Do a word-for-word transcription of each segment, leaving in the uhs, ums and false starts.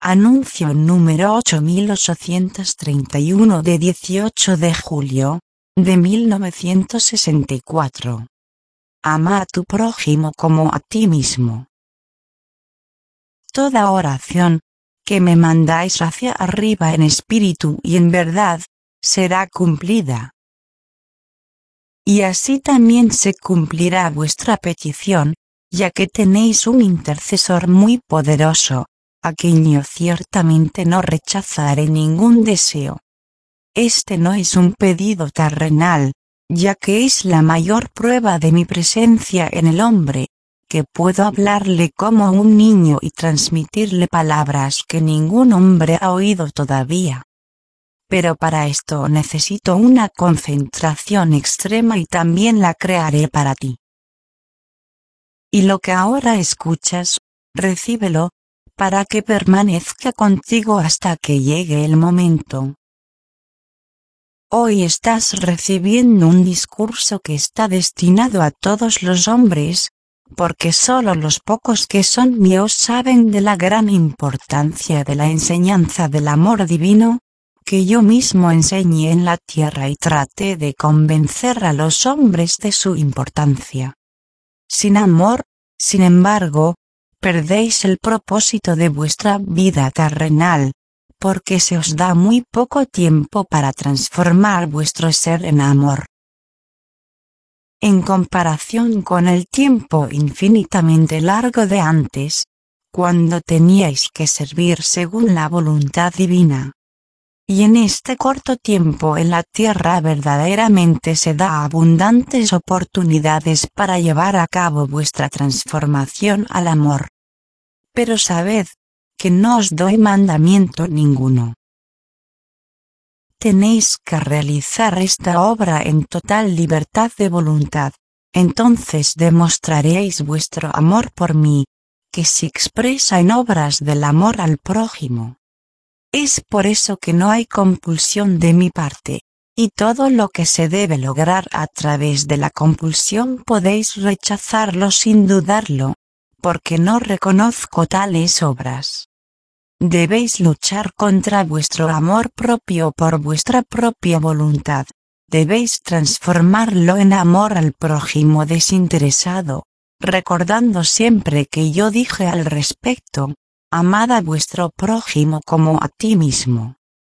Anuncio número ocho mil ochocientos treinta y uno de dieciocho de julio de mil novecientos sesenta y cuatro. Ama a tu prójimo como a ti mismo. Toda oración que me mandáis hacia arriba en espíritu y en verdad, será cumplida. Y así también se cumplirá vuestra petición, ya que tenéis un intercesor muy poderoso, a quien yo ciertamente no rechazaré ningún deseo. Este no es un pedido terrenal, ya que es la mayor prueba de mi presencia en el hombre, que puedo hablarle como un niño y transmitirle palabras que ningún hombre ha oído todavía. Pero para esto necesito una concentración extrema y también la crearé para ti. Y lo que ahora escuchas, recíbelo, para que permanezca contigo hasta que llegue el momento. Hoy estás recibiendo un discurso que está destinado a todos los hombres, porque solo los pocos que son míos saben de la gran importancia de la enseñanza del amor divino, que yo mismo enseñé en la tierra y traté de convencer a los hombres de su importancia. Sin amor, sin embargo, perdéis el propósito de vuestra vida terrenal, porque se os da muy poco tiempo para transformar vuestro ser en amor. En comparación con el tiempo infinitamente largo de antes, cuando teníais que servir según la voluntad divina. Y en este corto tiempo en la tierra verdaderamente se da abundantes oportunidades para llevar a cabo vuestra transformación al amor. Pero sabed, que no os doy mandamiento ninguno. Tenéis que realizar esta obra en total libertad de voluntad, entonces demostraréis vuestro amor por mí, que se expresa en obras del amor al prójimo. Es por eso que no hay compulsión de mi parte, y todo lo que se debe lograr a través de la compulsión podéis rechazarlo sin dudarlo, porque no reconozco tales obras. Debéis luchar contra vuestro amor propio por vuestra propia voluntad, debéis transformarlo en amor al prójimo desinteresado, recordando siempre que yo dije al respecto, amad a vuestro prójimo como a ti mismo.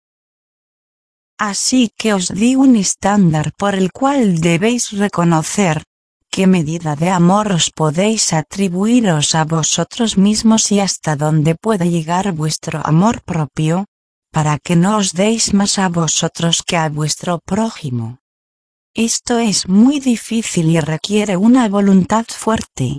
Así que os di un estándar por el cual debéis reconocer, qué medida de amor os podéis atribuiros a vosotros mismos y hasta dónde puede llegar vuestro amor propio, para que no os deis más a vosotros que a vuestro prójimo. Esto es muy difícil y requiere una voluntad fuerte.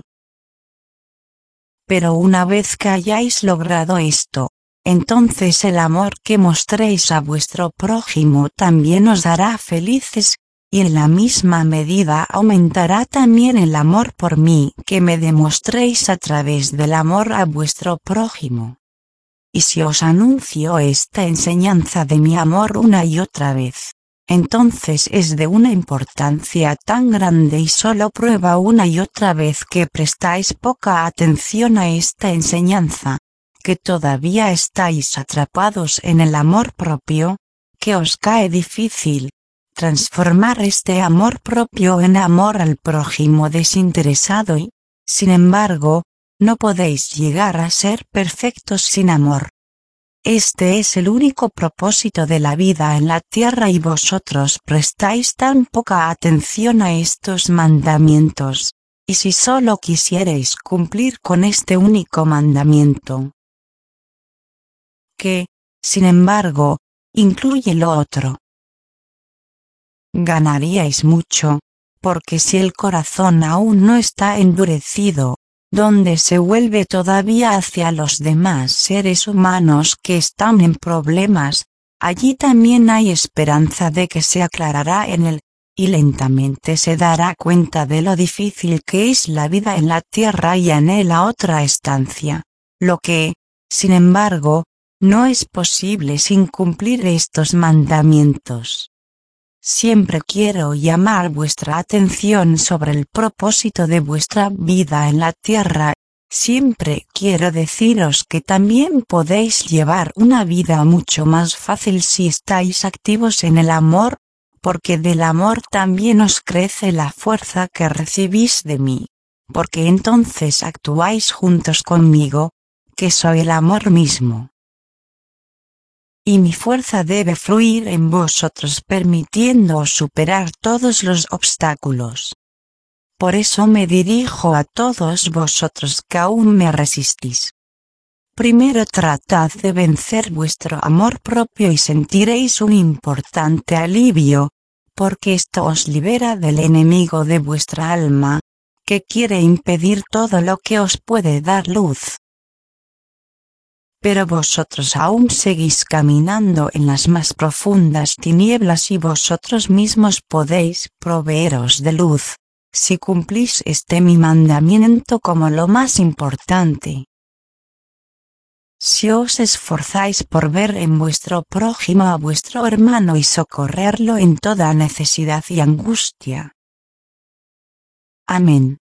Pero una vez que hayáis logrado esto, entonces el amor que mostréis a vuestro prójimo también os hará felices, y en la misma medida aumentará también el amor por mí que me demostréis a través del amor a vuestro prójimo. Y si os anuncio esta enseñanza de mi amor una y otra vez, entonces es de una importancia tan grande y solo prueba una y otra vez que prestáis poca atención a esta enseñanza, que todavía estáis atrapados en el amor propio, que os cae difícil transformar este amor propio en amor al prójimo desinteresado y, sin embargo, no podéis llegar a ser perfectos sin amor. Este es el único propósito de la vida en la tierra y vosotros prestáis tan poca atención a estos mandamientos, y si solo quisierais cumplir con este único mandamiento, que, sin embargo, incluye lo otro, ganaríais mucho, porque si el corazón aún no está endurecido, donde se vuelve todavía hacia los demás seres humanos que están en problemas, allí también hay esperanza de que se aclarará en él, y lentamente se dará cuenta de lo difícil que es la vida en la tierra y anhela otra estancia, lo que, sin embargo, no es posible sin cumplir estos mandamientos. Siempre quiero llamar vuestra atención sobre el propósito de vuestra vida en la tierra, Siempre quiero deciros que también podéis llevar una vida mucho más fácil si estáis activos en el amor, porque del amor también os crece la fuerza que recibís de mí, porque entonces actuáis juntos conmigo, que soy el amor mismo. Y mi fuerza debe fluir en vosotros permitiéndoos superar todos los obstáculos. Por eso me dirijo a todos vosotros que aún me resistís. Primero tratad de vencer vuestro amor propio y sentiréis un importante alivio, porque esto os libera del enemigo de vuestra alma, que quiere impedir todo lo que os puede dar luz. Pero vosotros aún seguís caminando en las más profundas tinieblas y vosotros mismos podéis proveeros de luz, si cumplís este mi mandamiento como lo más importante. Si os esforzáis por ver en vuestro prójimo a vuestro hermano y socorrerlo en toda necesidad y angustia. Amén.